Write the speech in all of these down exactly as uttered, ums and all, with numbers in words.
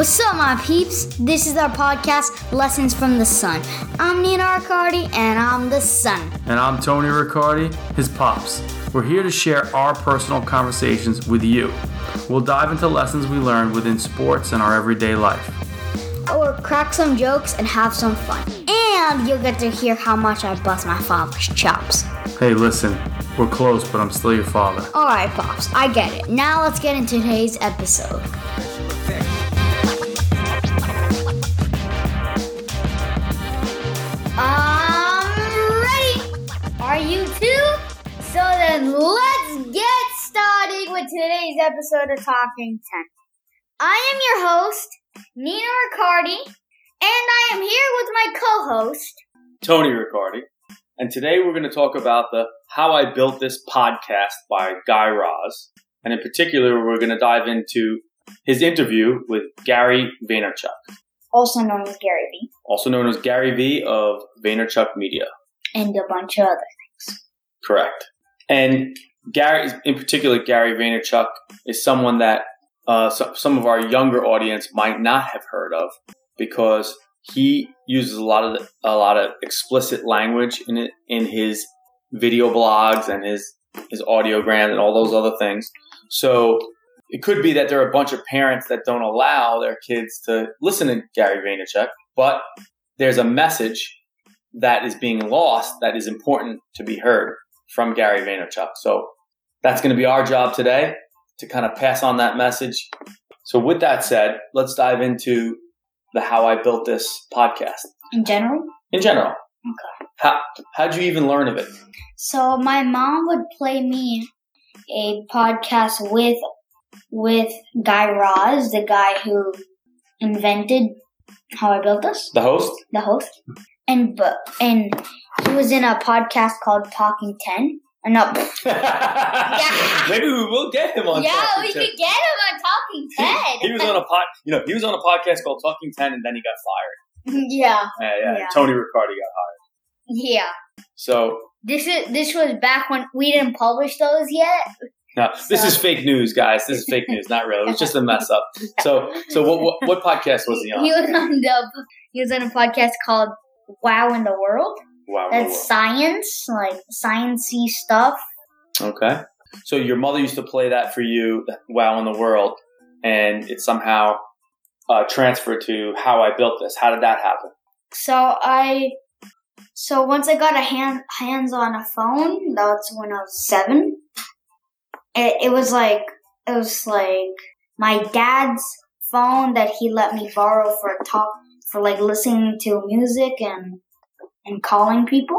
What's up, my peeps? This is our podcast, Lessons from the Sun. I'm Nina Riccardi, and I'm the Sun. And I'm Tony Riccardi, his pops. We're here to share our personal conversations with you. We'll dive into lessons we learned within sports and our everyday life. Or crack some jokes and have some fun. And you'll get to hear how much I bust my father's chops. Hey, listen, we're close, but I'm still your father. Alright, Pops, I get it. Now let's get into today's episode. I'm ready. Are you too? So then let's get started with today's episode of Talking ten. I am your host, Nina Riccardi, and I am here with my co-host, Tony Riccardi. And today we're going to talk about the How I Built This podcast by Guy Raz. And in particular, we're going to dive into his interview with Gary Vaynerchuk. also known as Gary Vee, Also known as Gary Vee of Vaynerchuk Media. and a bunch of other things. Correct. And Gary, in particular, Gary Vaynerchuk is someone that uh, so, some of our younger audience might not have heard of because he uses a lot of the, a lot of explicit language in it, in his video blogs and his his audiograms and all those other things. So it could be that there are a bunch of parents that don't allow their kids to listen to Gary Vaynerchuk, but there's a message that is being lost that is important to be heard from Gary Vaynerchuk. So that's going to be our job today, to kind of pass on that message. So with that said, let's dive into the How I Built This podcast. In general? In general. Okay. How how'd you even learn of it? So my mom would play me a podcast with with Guy Raz, the guy who invented How I Built This, The host? the host, and but and he was in a podcast called Talking ten. Uh, no, yeah. Maybe we will get him on. yeah, Talking we ten. could get him on Talking ten. He, he was on a pod, you know, he was on a podcast called Talking ten, and then he got fired. yeah, Yeah, yeah. Yeah. Tony Riccardi got hired. yeah. So This is this was back when we didn't publish those yet. no, this So- is fake news, guys. This is fake news. Not really. It was just a mess up. So, so what, what, what podcast was he on? He was on the he was on a podcast called Wow in the World. Wow. That's science, like sciencey stuff. Okay. So your mother used to play that for you, Wow in the World, and it somehow uh, transferred to How I Built This. How did that happen? So I, so once I got a hand hands on a phone, that's when I was seven. It, it was like it was like my dad's phone that he let me borrow for talk for like listening to music and and calling people.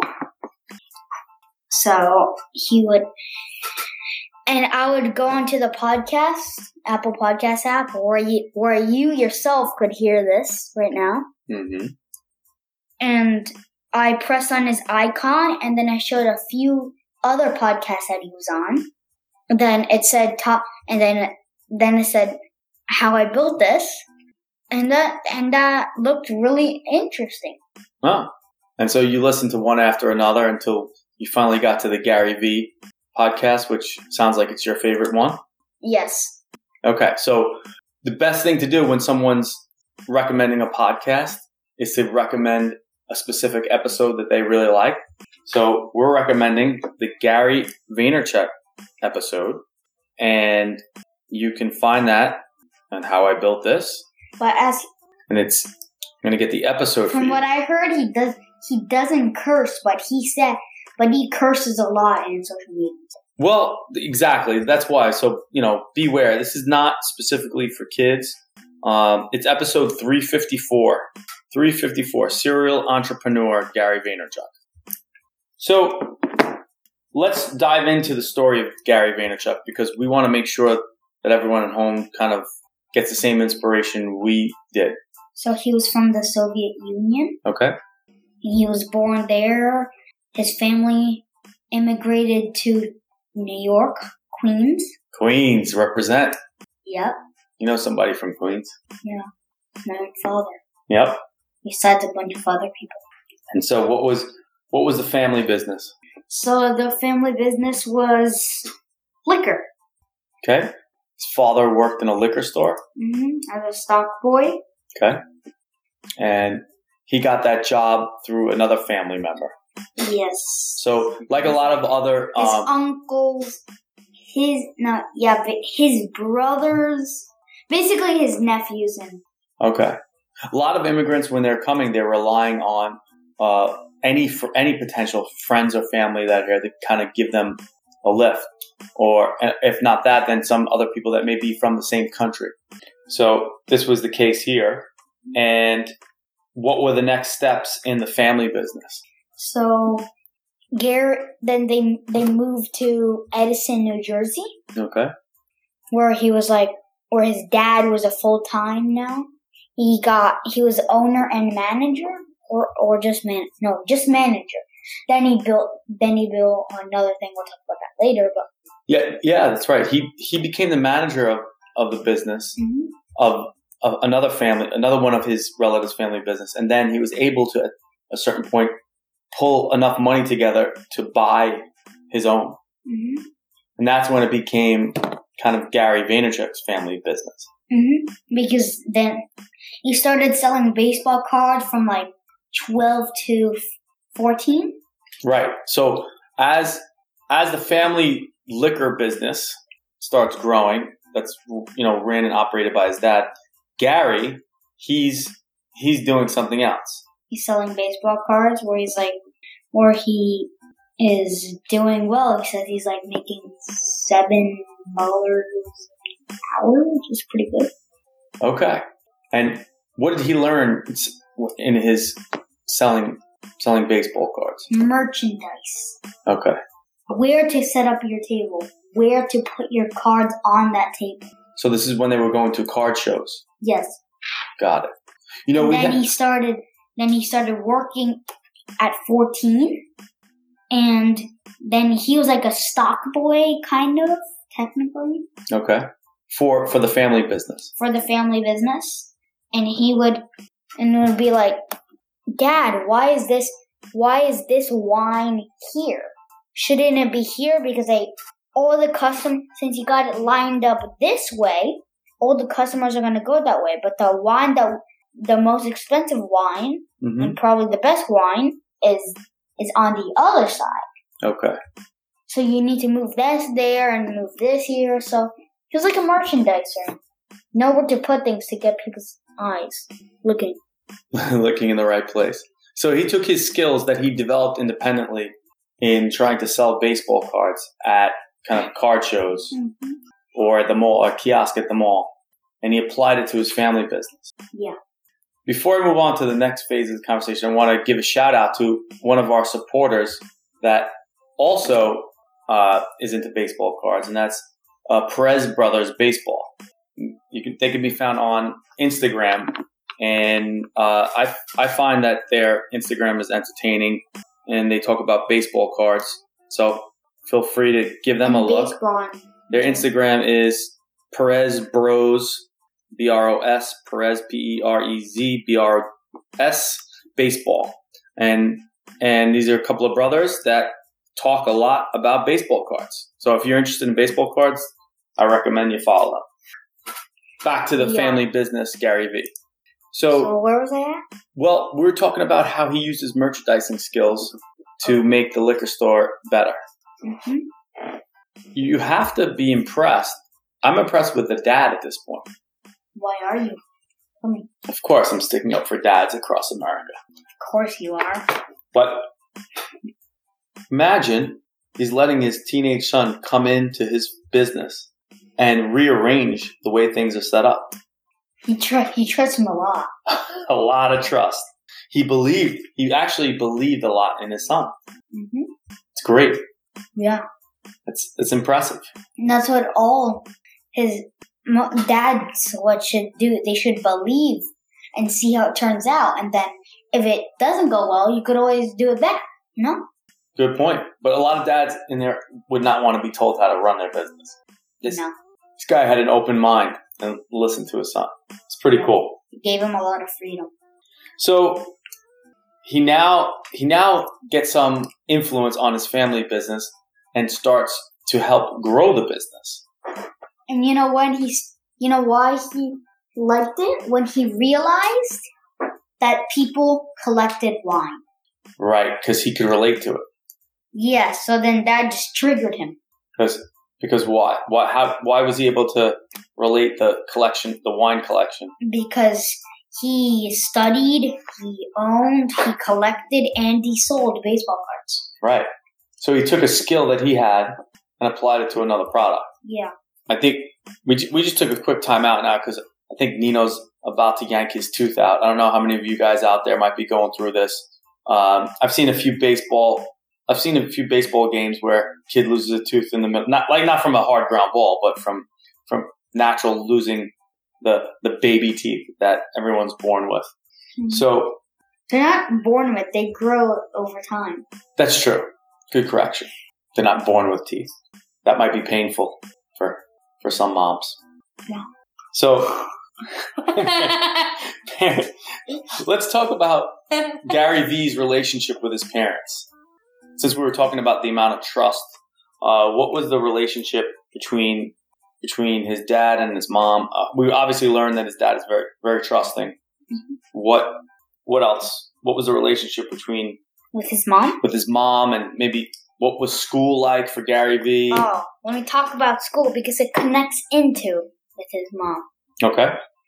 So he would, and I would go onto the podcast, Apple Podcast app, where you, where you yourself could hear this right now. Mm-hmm. And I pressed on his icon, and then I showed a few other podcasts that he was on. And then it said top, and then then it said How I Built This, and that and that looked really interesting. Oh. And so you listened to one after another until you finally got to the Gary Vee podcast, which sounds like it's your favorite one. Yes. Okay. So the best thing to do when someone's recommending a podcast is to recommend a specific episode that they really like. So we're recommending the Gary Vaynerchuk episode, and you can find that on How I Built This. But as And it's I'm going to get the episode for from you. what I heard, he does he doesn't curse, but he said, but he curses a lot in social media. Well, exactly. That's why. So, you know, beware. This is not specifically for kids. Um, it's episode three fifty-four. three fifty-four, Serial Entrepreneur Gary Vaynerchuk. So let's dive into the story of Gary Vaynerchuk because we want to make sure that everyone at home kind of gets the same inspiration we did. So he was from the Soviet Union. Okay? He was born there. His family immigrated to New York, Queens. Queens, represent. Yep. You know somebody from Queens? My father. Yep. Besides a bunch of other people. And so what was what was the family business? So the family business was liquor. Okay? His father worked in a liquor store. Mm-hmm. As a stock boy. Okay. And he got that job through another family member. Yes. So, like a lot of other... His um, uncles, his... No, yeah, but his brothers... Basically his nephews and... Okay. A lot of immigrants, when they're coming, they're relying on uh, any for any potential friends or family that are here to kind of give them a lift. Or if not that, then some other people that may be from the same country. So this was the case here. And what were the next steps in the family business? So Garrett, then they they moved to Edison, New Jersey. Okay. Where he was like, where his dad was a full time now. He got, he was owner and manager, or or just man, no, just manager. Then he built, then he built another thing. We'll talk about that later. But yeah, yeah, that's right. He he became the manager of, of the business mm-hmm. of of another family, another one of his relatives' family business, and then he was able to, at a certain point, pull enough money together to buy his own, mm-hmm. and that's when it became kind of Gary Vaynerchuk's family business. Mm-hmm. Because then he started selling baseball cards from like twelve to fourteen. Right. So as as the family liquor business starts growing, that's, you know, ran and operated by his dad, Gary, he's he's doing something else. He's selling baseball cards where he's like, where he is doing well. He says he's like making seven dollars an hour, which is pretty good. Okay. And what did he learn in his selling selling baseball cards? Merchandise. Okay. Where to set up your table. Where to put your cards on that table. So this is when they were going to card shows. Yes. Got it. You know, and we then ha- he started. Then he started working at fourteen, and then he was like a stock boy, kind of technically. Okay. For for the family business. For the family business, and he would, and it would be like, Dad, why is this? Why is this wine here? Shouldn't it be here? Because they all the custom since you got it lined up this way, all the customers are going to go that way. But the wine that the most expensive wine mm-hmm. and probably the best wine is is on the other side. Okay. So you need to move this there and move this here. So he was like a merchandiser. Know where to put things to get people's eyes looking. Looking in the right place. So he took his skills that he developed independently in trying to sell baseball cards at kind of card shows mm-hmm. or at the mall, or kiosk at the mall, and he applied it to his family business. Yeah. Before I move on to the next phase of the conversation, I want to give a shout out to one of our supporters that also uh, is into baseball cards, and that's uh, Perez Brothers Baseball. You can they can be found on Instagram, and uh, I I find that their Instagram is entertaining, and they talk about baseball cards. So feel free to give them and a look. Baseball. Their Instagram is Perez Bros. B R O S, Perez, P E R E Z, B R O S, baseball. And and these are a couple of brothers that talk a lot about baseball cards. So if you're interested in baseball cards, I recommend you follow them. Back to the yeah. family business, Gary V. So, so where was I at? Well, we were talking about how he used his merchandising skills to make the liquor store better. Mm-hmm. You have to be impressed. I'm impressed with the dad at this point. Why are you? Tell me. Of course, I'm sticking up for dads across America. Of course you are. But imagine he's letting his teenage son come into his business and rearrange the way things are set up. He tr- he trusts him a lot. A lot of trust. He believed, he actually believed a lot in his son. Mm-hmm. It's great. Yeah. It's, it's impressive. And that's what all his dads what should do. They should believe and see how it turns out. And then if it doesn't go well, you could always do it back, you know? Good point. But a lot of dads in there would not want to be told how to run their business. This, no. this guy had an open mind and listened to his son. It's pretty yeah. cool. It gave him a lot of freedom. So he now he now gets some influence on his family business and starts to help grow the business. And you know when he's, you know why he liked it? When he realized that people collected wine. Right, because he could relate to it. Yeah, so then that just triggered him. Because because why? Why how why was he able to relate the collection, the wine collection? Because he studied, he owned, he collected, and he sold baseball cards. Right. So he took a skill that he had and applied it to another product. Yeah. I think we we just took a quick time out now because I think Nino's about to yank his tooth out. I don't know how many of you guys out there might be going through this. Um, I've seen a few baseball. I've seen a few baseball games where a kid loses a tooth in the middle, not like not from a hard ground ball, but from from natural losing the the baby teeth that everyone's born with. Mm-hmm. So they're not born with; they grow over time. That's true. Good correction. They're not born with teeth. That might be painful for for some moms. Yeah. So let's talk about Gary Vee's relationship with his parents. Since we were talking about the amount of trust, uh, what was the relationship between between his dad and his mom? Uh, we obviously learned that his dad is very very trusting. Mm-hmm. What what else? What was the relationship between with his mom? With his mom, and maybe what was school like for Gary Vee? Oh, let me talk about school because it connects into with his mom. Okay.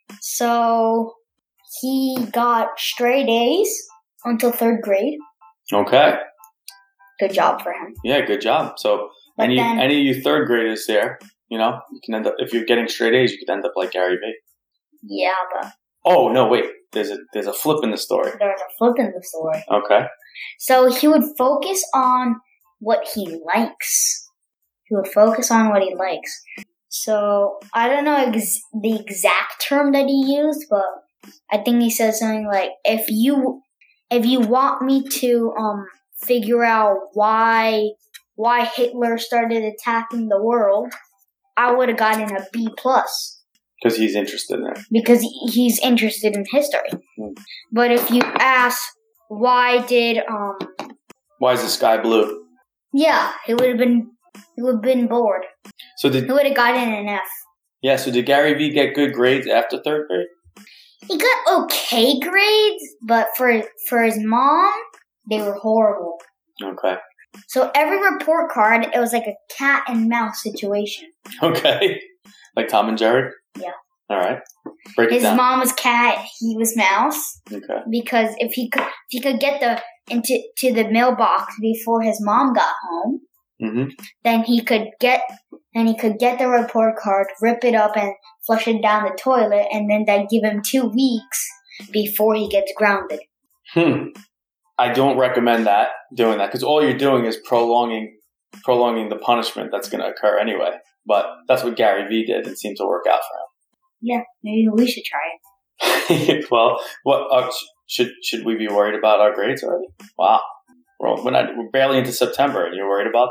So he got straight A's until third grade. Okay. Good job for him. Yeah, good job. So but any then, any of you third graders there, you know, you can end up if you're getting straight A's, you could end up like Gary Vee. Yeah, but oh no, wait. There's a there's a flip in the story. There's a flip in the story. Okay. So he would focus on what he likes. He would focus on what he likes. So I don't know ex- the exact term that he used, but I think he said something like, "If you if you want me to um figure out why why Hitler started attacking the world, I would have gotten a B plus." Because he's interested in it. Because he's interested in history. Hmm. But if you ask, why did um why is the sky blue? Yeah, he would have been he would have been bored. So did he would have gotten an F. Yeah, so did Gary Vee get good grades after third grade? He got okay grades, but for for his mom, they were horrible. Okay. So every report card, it was like a cat and mouse situation. Okay. Like Tom and Jerry? Yeah. All right. Break it His down. mom was cat, he was mouse. Okay. Because if he could, if he could get the into to the mailbox before his mom got home, mm-hmm. then he could get, then he could get the report card, rip it up, and flush it down the toilet, and then that'd give him two weeks before he gets grounded. Hmm. I don't recommend that doing that because all you're doing is prolonging, prolonging the punishment that's going to occur anyway. But that's what Gary Vee did. It seemed to work out for him. Yeah, maybe we should try it. Well, what uh, should should we be worried about our grades already? Wow, we're, we're not we're barely into September, and you're worried about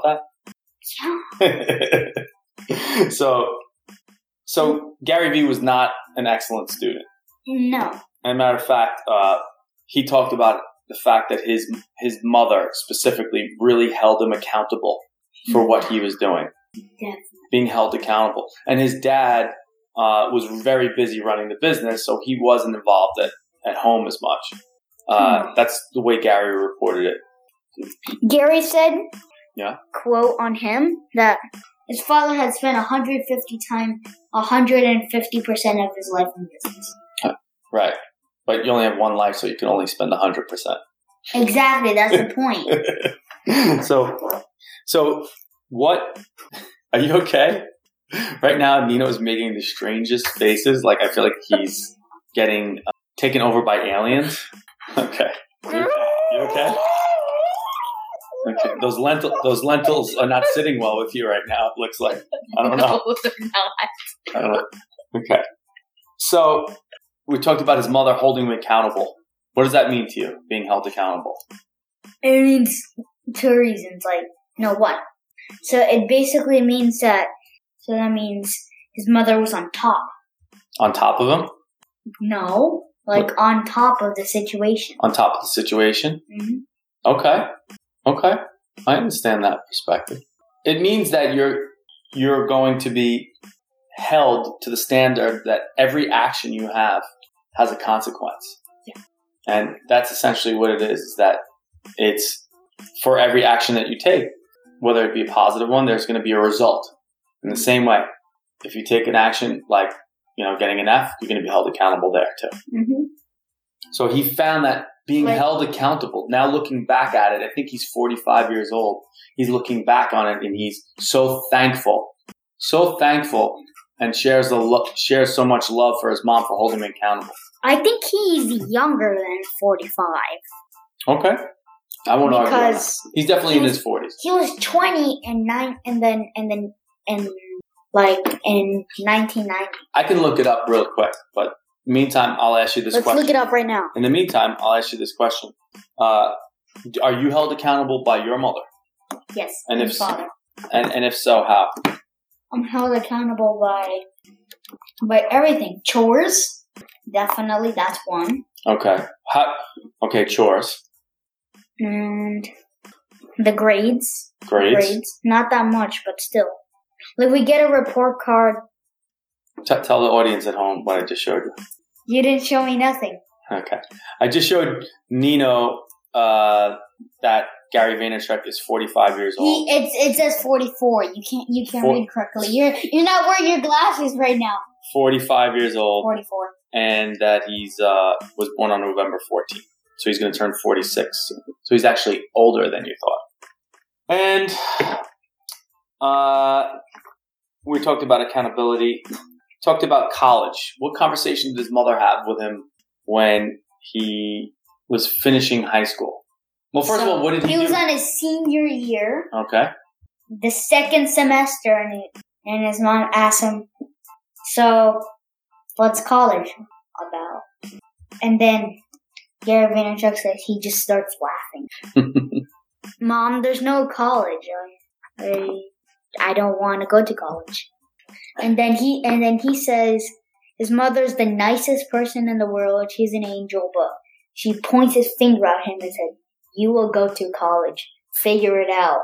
that? Yeah. so, so Gary Vee was not an excellent student. No. As a matter of fact, uh, he talked about the fact that his his mother specifically really held him accountable for what he was doing. Definitely. Being held accountable. And his dad uh, was very busy running the business, so he wasn't involved at, at home as much. Uh, hmm. That's the way Gary reported it. Gary said, yeah. quote on him, that his father had spent one hundred fifty times, one hundred fifty percent of his life in business. Right. But you only have one life, so you can only spend one hundred percent. Exactly, that's the point. so, so what... Are you okay? Right now, Nino is making the strangest faces. Like, I feel like he's getting uh, taken over by aliens. Okay. You, you okay? Okay. Those lentil, those lentils are not sitting well with you right now, it looks like. I don't know. No, they're not. I don't know. Okay. So, we talked about his mother holding him accountable. What does that mean to you, being held accountable? It means two reasons. Like, no, one. So it basically means that, so that means his mother was on top. On top of him? No, like what? On top of the situation. On top of the situation? Mm-hmm. Okay. Okay. I understand that perspective. It means that you're, you're going to be held to the standard that every action you have has a consequence. Yeah. And that's essentially what it is, is that it's for every action that you take, whether it be a positive one, there's going to be a result. In the same way, if you take an action like, you know, getting an F, you're going to be held accountable there too. Mm-hmm. So he found that being Like, held accountable, now looking back at it, I think he's forty-five years old. He's looking back on it and he's so thankful, so thankful, and shares the lo- shares so much love for his mom for holding him accountable. I think he's younger than forty-five. Okay. I won't argue on that. Because He's definitely he in was- his forties. he was twenty and nine, and then and then and like in nineteen ninety. I can look it up real quick, but meantime, I'll ask you this Let's question. look it up right now. In the meantime, I'll ask you this question. Uh, are you held accountable by your mother? Yes, And my if- father. And and if so, how? I'm held accountable by by everything. Chores, definitely, that's one. Okay. How, okay, chores. And the grades. Grades. Grades. Not that much, but still. Like, we get a report card. T- tell the audience at home what I just showed you. You didn't show me nothing. Okay. I just showed Nino uh, that Gary Vaynerchuk is forty-five years old. He, it's, it says forty-four. You can't you can't Four- read correctly. You're you're not wearing your glasses right now. forty-five years old, forty-four. and that he's uh, was born on November fourteenth. So he's going to turn forty-six. So he's actually older than you thought. And uh, we talked about accountability. Talked about college. What conversation did his mother have with him when he was finishing high school? Well, first So, of all, what did he, He was do? on his senior year, Okay. the second semester, and he, and his mom asked him, "So, what's college about?" And then Gary Vaynerchuk says he just starts laughing. Mom, there's no college. I, I, I don't want to go to college. And then he and then he says his mother's the nicest person in the world. She's an angel, but she points his finger at him and said, "You will go to college. Figure it out.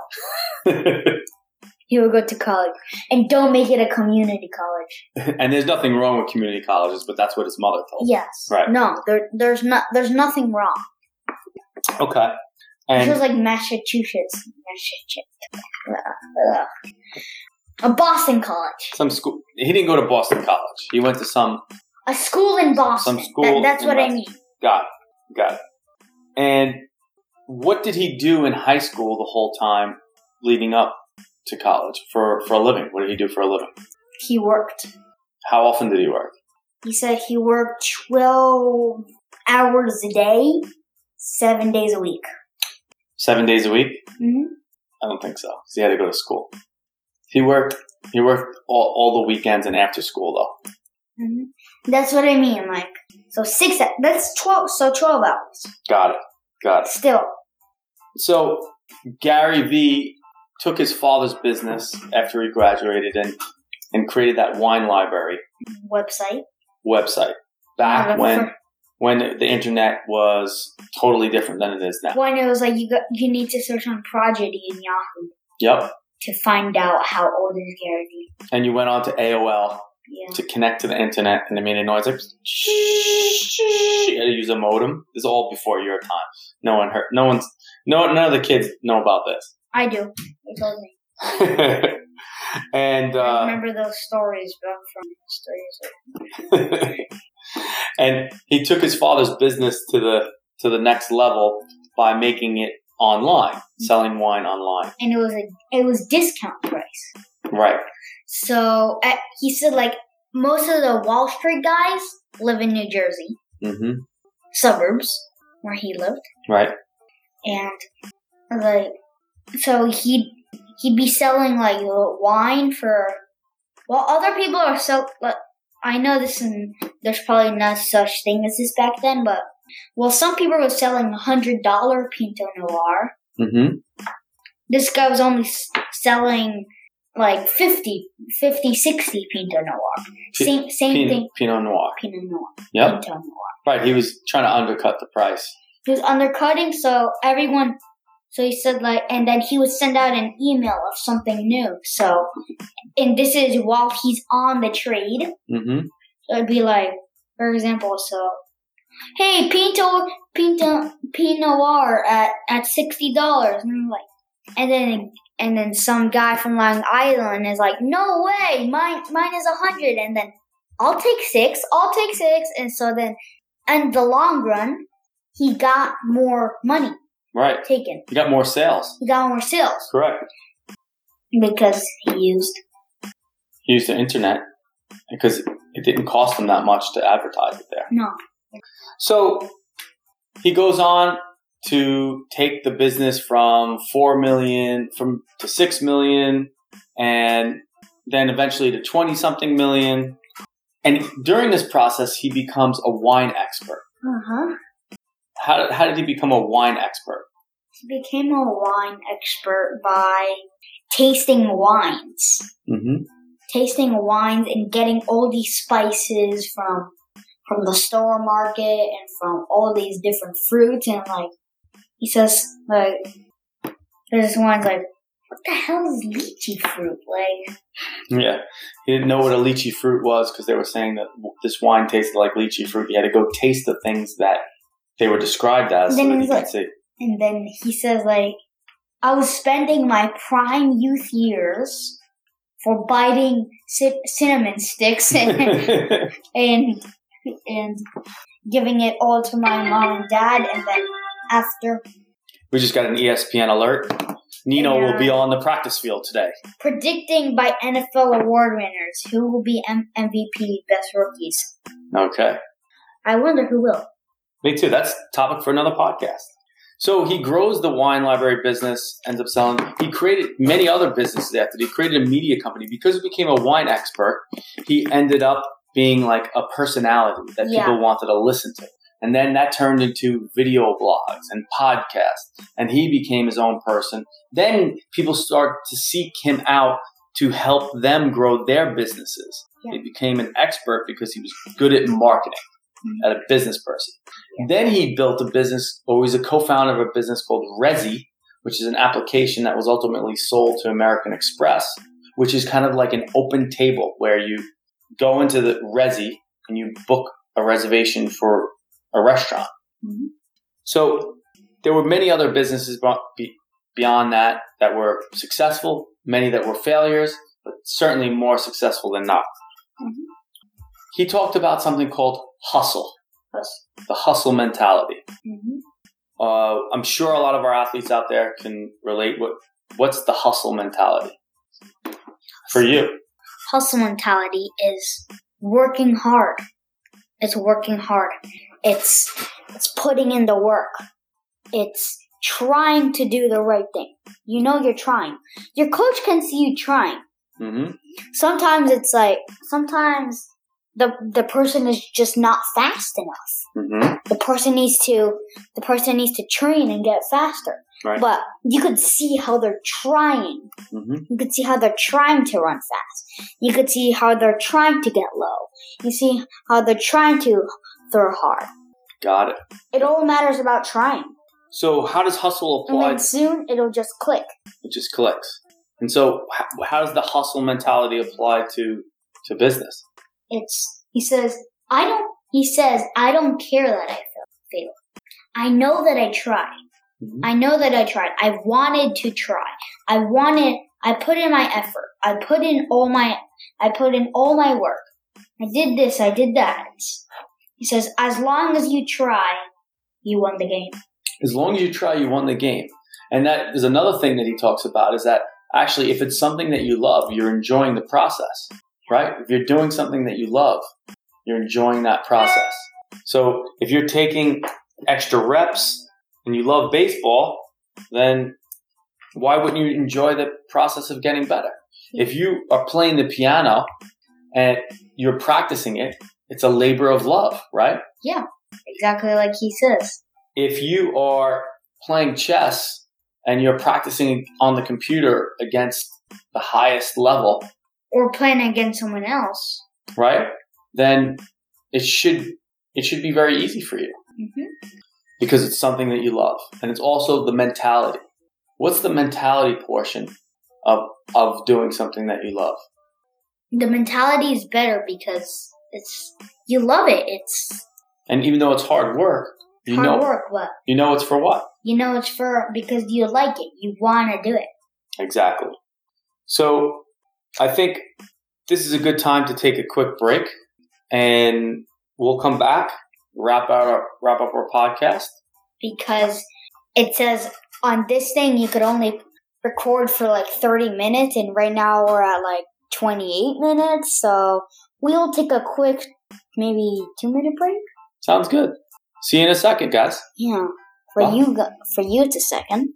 You will go to college, and don't make it a community college." And there's nothing wrong with community colleges, but that's what his mother told him. Yes. Right. No, there, there's not. There's nothing wrong. Okay. This was And like Massachusetts. Massachusetts. Ugh. A Boston college. some school. He didn't go to Boston College. He went to some. A school in Boston. Some school That- that's in what I Boston. mean. Got it. Got it. And what did he do in high school the whole time leading up to college for, for a living? What did he do for a living? He worked. How often did he work? He said he worked twelve hours a day, seven days a week. Seven days a week? Mm-hmm. I don't think so. 'Cause he had to go to school. He worked. He worked all, all the weekends and after school, though. Mm-hmm. That's what I mean. Like, so six. That's twelve. So twelve hours. Got it. Got it. Still. So Gary V took his father's business after he graduated and and created that wine library Website. website back Yeah, when for- when the internet was totally different than it is now. When it was like you got, you need to search on Prodigy in Yahoo Yep. to find out how old is Gary Vee. And you went on to A O L Yeah. to connect to the internet, and it made a noise like you had to use a modem. This is all before your time. No one heard. No one's. No. None of the kids know about this. I do. They told me. and I uh, remember those stories back from stories. and he took his father's business to the to the next level by making it online, selling wine online. And it was a it was discount price. Right. So uh, he said like most of the Wall Street guys live in New Jersey, Mm-hmm. suburbs where he lived, Right. and like so he he'd be selling like wine for while other people are so like I know this and there's probably not such thing as this back then, but well some people were selling a hundred dollar Pinot Noir. Mm-hmm. This guy was only s- selling like fifty, fifty, sixty Pinot Noir. P- Same same Pinot, thing. Pinot Noir. Pinot Noir. Yep. Pinot Noir. Right. He was trying to undercut the price. He was undercutting, so everyone So he said like, and then he would send out an email of something new. So, and this is while he's on the trade. Mm-hmm. So it'd be like, for example, so, hey, Pinto, Pinto, Pinot Noir at, at sixty dollars. And I'm like, and then, and then some guy from Long Island is like, no way, mine, mine is a hundred. And then I'll take six, I'll take six. And so then, in the long run, he got more money. Right. Taken. You got more sales. He got more sales. Correct. Because he used. He used the internet because it didn't cost him that much to advertise it there. No. So he goes on to take the business from four million from to six million, and then eventually to twenty something million. And during this process, he becomes a wine expert. Uh huh. How, how did he become a wine expert? He became a wine expert by tasting wines. Mm-hmm. Tasting wines and getting all these spices from from the store market and from all these different fruits. And like, he says, like, there's one's like, what the hell is lychee fruit? Like, yeah, he didn't know what a lychee fruit was because they were saying that this wine tasted like lychee fruit. He had to go taste the things that they were described as so that he like, could see. And then he says, like, I was spending my prime youth years for biting c- cinnamon sticks and, and and giving it all to my mom and dad. And then after... We just got an E S P N alert. Nino and, uh, will be on the practice field today. Predicting by N F L award winners who will be M- MVP best rookies. Okay. I wonder who will. Me too. That's topic for another podcast. So he grows the wine library business, ends up selling. He created many other businesses after. He created a media company. Because he became a wine expert, he ended up being like a personality that Yeah. people wanted to listen to. And then that turned into video blogs and podcasts. And he became his own person. Then people started to seek him out to help them grow their businesses. Yeah. He became an expert because he was good at marketing. At a business person. Yeah. Then he built a business, or was a co-founder of a business called Resy, which is an application that was ultimately sold to American Express, which is kind of like an open table where you go into the Resy and you book a reservation for a restaurant. Mm-hmm. So there were many other businesses beyond that that were successful, many that were failures, but certainly more successful than not. Mm-hmm. He talked about something called hustle, Hustle. the hustle mentality. Mm-hmm. Uh, I'm sure a lot of our athletes out there can relate. What What's the hustle mentality for you? Hustle mentality is working hard. It's working hard. It's it's putting in the work. It's trying to do the right thing. You know you're trying. Your coach can see you trying. Mm-hmm. Sometimes it's like, sometimes the the person is just not fast enough. Mm-hmm. The person needs to the person needs to train and get faster. Right. But you could see how they're trying. Mm-hmm. You could see how they're trying to run fast. You could see how they're trying to get low. You see how they're trying to throw hard. Got it. It all matters about trying. So how does hustle apply? And then soon it'll just click. It just clicks. And so how, how does the hustle mentality apply to, to business? It's, he says, I don't, he says, I don't care that I failed. I know that I tried. Mm-hmm. I know that I tried. I wanted to try. I wanted, I put in my effort. I put in all my, I put in all my work. I did this, I did that. He says, as long as you try, you won the game. As long as you try, you won the game. And that is another thing that he talks about is that actually, if it's something that you love, you're enjoying the process, right? If you're doing something that you love, you're enjoying that process. So if you're taking extra reps and you love baseball, then why wouldn't you enjoy the process of getting better? If you are playing the piano and you're practicing it, it's a labor of love, right? Yeah, exactly like he says. If you are playing chess and you're practicing on the computer against the highest level, or playing against someone else, right? Then it should it should be very easy for you. Mm-hmm. Because it's something that you love. And it's also the mentality. what's the mentality portion of of doing something that you love? The mentality is better because it's you love it. It's and even though it's hard work, you hard know work. What you know it's for what? You know it's for because you like it. You want to do it. Exactly. So I think this is a good time to take a quick break, and we'll come back, wrap out our wrap up our podcast. Because it says on this thing you could only record for like thirty minutes, and right now we're at like twenty-eight minutes, so we'll take a quick, maybe two minute break. Sounds good. See you in a second, guys. Yeah, for Bye. you, for you, it's a second.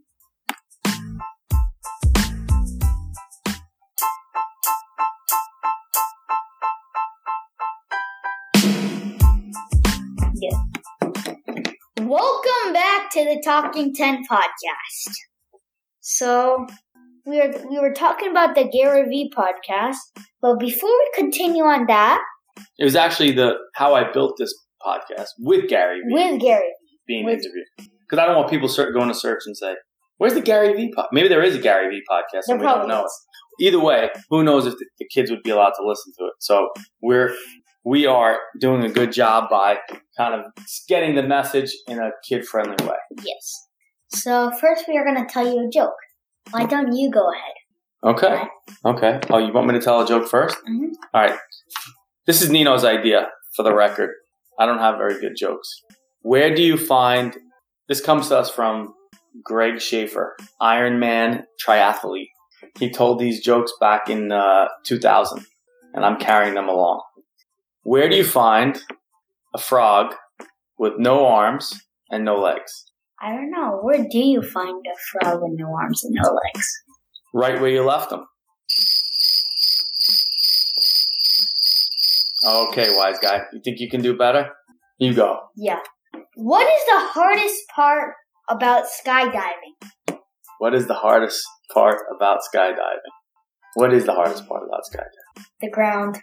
Yeah. Welcome back to the Talking Tent podcast. So. We were, we were talking about the Gary Vee podcast, but before we continue on that... It was actually the how I built this podcast with Gary Vee. With Gary Vee. Being with, interviewed. Because I don't want people start going to search and say, where's the Gary Vee podcast? Maybe there is a Gary Vee podcast and we don't know is. it. Either way, who knows if the, the kids would be allowed to listen to it. So we're, we are doing a good job by kind of getting the message in a kid-friendly way. Yes. So first we are going to tell you a joke. Why don't you go ahead? Okay. Okay. Oh, you want me to tell a joke first? Mm-hmm. All right. This is Nino's idea, for the record. I don't have very good jokes. Where do you find... This comes to us from Greg Schaefer, Ironman triathlete. He told these jokes back in uh, two thousand, and I'm carrying them along. Where do you find a frog with no arms and no legs? I don't know. Where do you find a frog with no arms and no legs? Right where you left them. Okay, wise guy. You think you can do better? You go. Yeah. What is the hardest part about skydiving? What is the hardest part about skydiving? What is the hardest part about skydiving? The ground.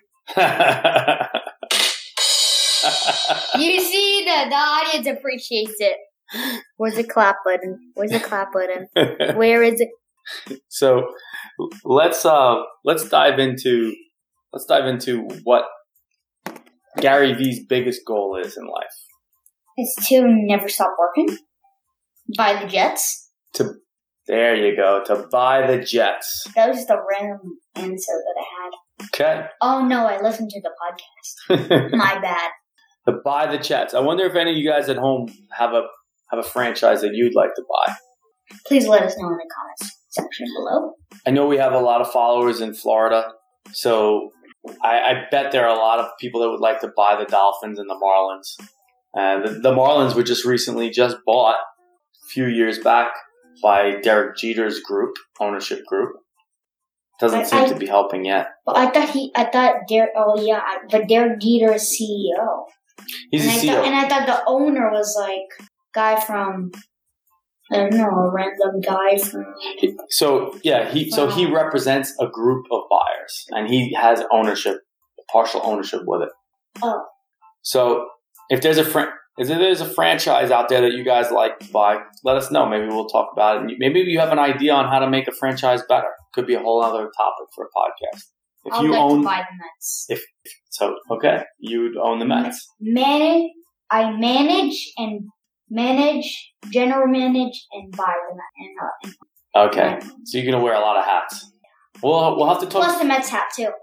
You see, the, the audience appreciates it. Where's the clap button? Where's the clap button? Where is it? So let's uh let's dive into let's dive into what Gary Vee's biggest goal is in life. It's to never stop working. Buy the jets. To there you go. To buy the jets. That was just a random answer that I had. Okay. Oh no, I listened to the podcast. My bad. To buy the jets. I wonder if any of you guys at home have a have a franchise that you'd like to buy. Please let us know in the comments section below. I know we have a lot of followers in Florida, so I, I bet there are a lot of people that would like to buy the Dolphins and the Marlins. And the, the Marlins were just recently just bought a few years back by Derek Jeter's group, ownership group. Doesn't I, seem I, to be helping yet. But I thought he, I thought Derek, oh yeah, but Derek Jeter is C E O. He's and the I C E O. Thought, and I thought the owner was like guy from, I don't know, a random guy from. So yeah, he so he represents a group of buyers, and he has ownership, partial ownership with it. Oh. So if there's a fr- if there's a franchise out there that you guys like to buy, let us know. Maybe we'll talk about it. Maybe you have an idea on how to make a franchise better. Could be a whole other topic for a podcast. If I'd you like own, to buy the Mets. If so, okay, you'd own the Mets. Manage, I manage and manage, general manage, and buy the Mets. And, uh, okay, so you're gonna wear a lot of hats. We'll we'll have to talk. Plus the Mets hat too.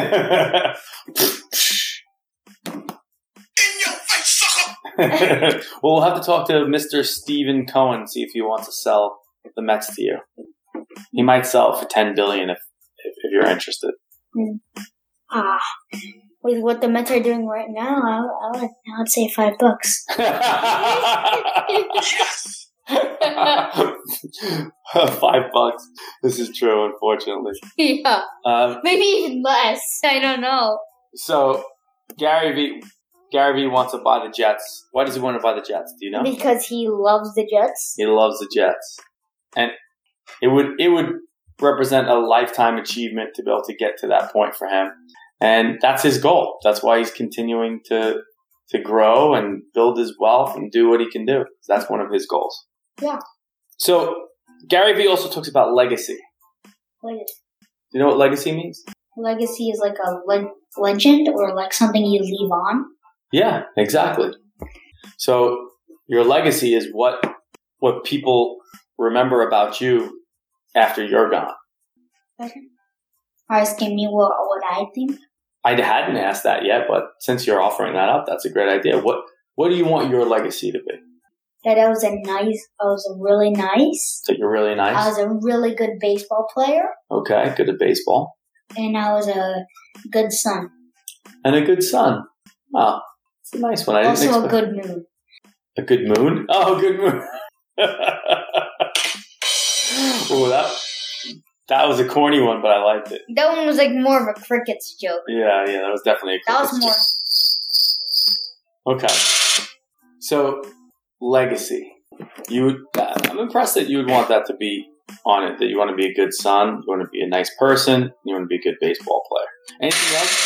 Well, we'll have to talk to Mister Stephen Cohen, see if he wants to sell the Mets to you. He might sell it for ten billion dollars if, if if you're interested. Mm. Ah, with what the Mets are doing right now, I, I would I would say five bucks. Yes. Five bucks. This is true, unfortunately. Yeah. Um, Maybe even less. I don't know. So Gary Vee, Gary Vee wants to buy the Jets. Why does he want to buy the Jets? Do you know? Because he loves the Jets. He loves the Jets, and it would it would represent a lifetime achievement to be able to get to that point for him, and that's his goal. That's why he's continuing to to grow and build his wealth and do what he can do. That's one of his goals. Yeah. So Gary Vee also talks about legacy. Like, Do you know what legacy means? legacy is like a le- legend or like something you leave on. Yeah, exactly. So your legacy is what what people remember about you after you're gone. Okay. Asking me what what I think. I hadn't asked that yet, but since you're offering that up, that's a great idea. What What do you want your legacy to be? That I was a nice, I was a really nice. That you're really nice? I was a really good baseball player. Okay, good at baseball. And I was a good son. And a good son. Wow, it's a nice one. I didn't Also expect- a good moon. A good moon? Oh, a good moon. Oh, that that was a corny one, but I liked it. That one was like more of a crickets joke. Yeah, yeah, that was definitely a That was cricket's more. joke. Okay. So, legacy. You would, uh, I'm impressed that you would want that to be on it, that you want to be a good son, you want to be a nice person, you want to be a good baseball player. Anything else?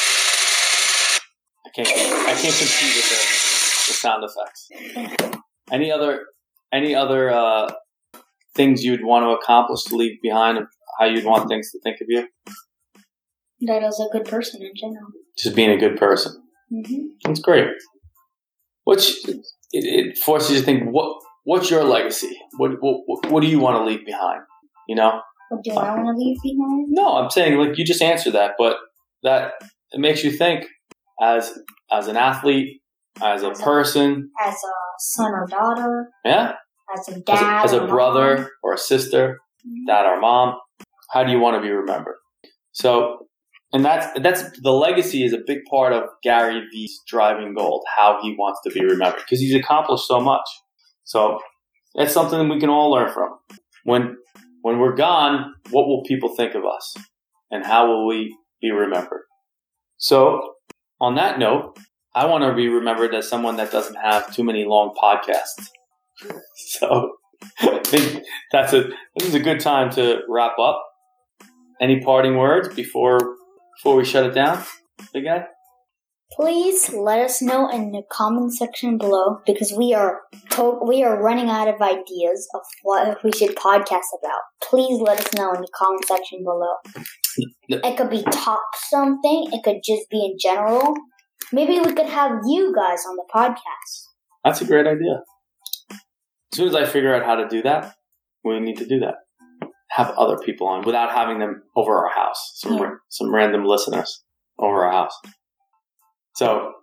I can't, I can't compete with the, the sound effects. Any other, any other, uh, things you'd want to accomplish to leave behind, of how you'd want things to think of you? That I was a good person in general. Just being a good person. Mm-hmm. That's great. Which it, it forces you to think, what what's your legacy? What, what what do you want to leave behind? You know? What do I want to leave behind? No, I'm saying like you just answered that, but that it makes you think as as an athlete, as a As a- person, As a son or daughter, yeah, as a as a, dad, as a or brother mom. or a sister, Mhm. dad or mom. How do you want to be remembered? So, and that's that's the legacy is a big part of Gary Vee's driving goal, how he wants to be remembered, because he's accomplished so much. So that's something that we can all learn from. When when we're gone, what will people think of us, and how will we be remembered? So, on that note, I want to be remembered as someone that doesn't have too many long podcasts. So, I think that's a this is a good time to wrap up. Any parting words before before we shut it down, big guy? Please let us know in the comment section below because we are to- we are running out of ideas of what we should podcast about. Please let us know in the comment section below. It could be top something. It could just be in general. Maybe we could have you guys on the podcast. That's a great idea. As soon as I figure out how to do that, we need to do that. Have other people on without having them over our house. Some Yeah. ra- some random listeners over our house. So,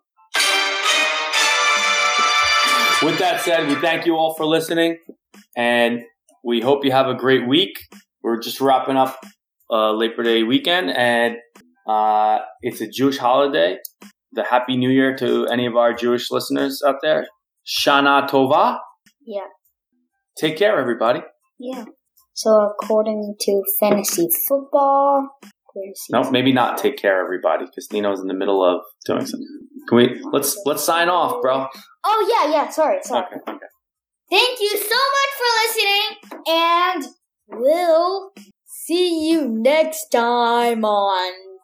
with that said, we thank you all for listening, and we hope you have a great week. We're just wrapping up uh, Labor Day weekend, and uh, it's a Jewish holiday. The Happy New Year to any of our Jewish listeners out there. Shana Tova. Yeah. Take care, everybody. Yeah. So according to fantasy football, No, maybe not take care, everybody, because Nino's in the middle of doing something. Can we let's let's sign off, bro? Oh yeah, yeah. Sorry, sorry. Okay, okay. Thank you so much for listening, and we'll see you next time on